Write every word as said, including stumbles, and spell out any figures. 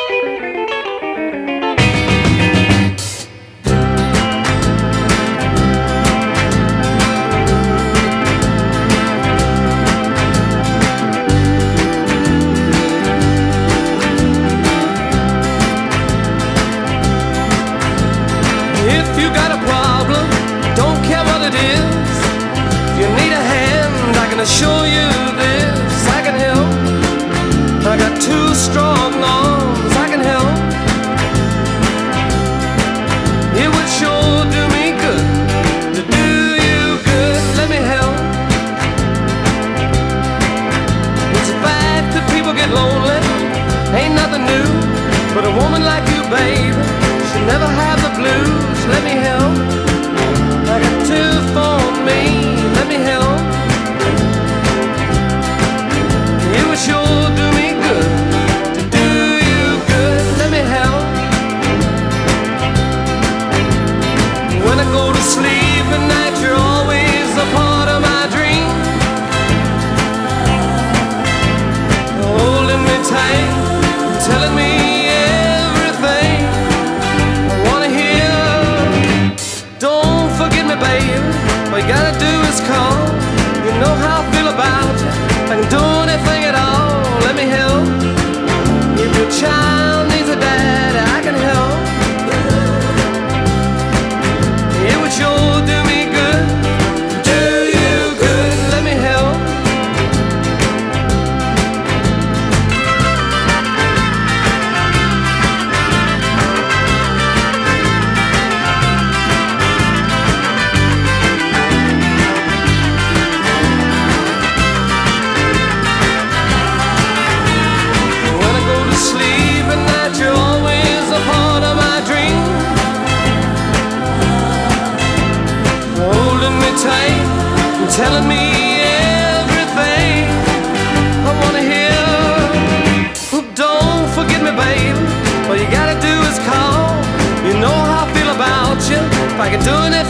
If you got a problem, don't care what it is. If you need a hand, I can assure you this. I can help. I got two strong arms. I can help. It would sure do me good to do you good. Let me help. It's a fact that people get lonely. Ain't nothing new, but a woman like you, babe, should never have the blues. Let me help. I got two for me. Let me help. It would sure do me good to do you good. Let me help. When I go to sleep at night, you're always a part of my dream. Holding me tight, telling me everything I wanna hear. Don't forget me, babe. All you gotta do is call. You know how I feel about you. I can do anything at all. Let me help. If your child needs a dad, I can help. It would sure do me good, do you good. Let me help. When I go to sleep at night, you're always a part of my dream. Holding me tight and telling me everything I wanna hear. Oh, don't forget me, babe. All you gotta do is call. You know how I feel about you. If I could do anything